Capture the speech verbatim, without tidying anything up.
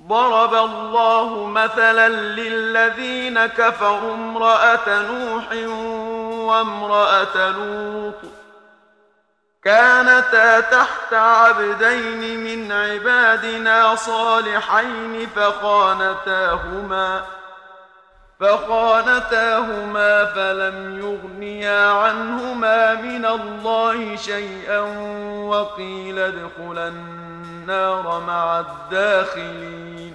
ضرب الله مثلا للذين كفروا امرأة نوح وامرأة لوط كانتا تحت عبدين من عبادنا صالحين فخانتاهما فخانتاهما فلم يغنيا عنهما من الله شيئا وقيل ادخلا النار مع الداخلين.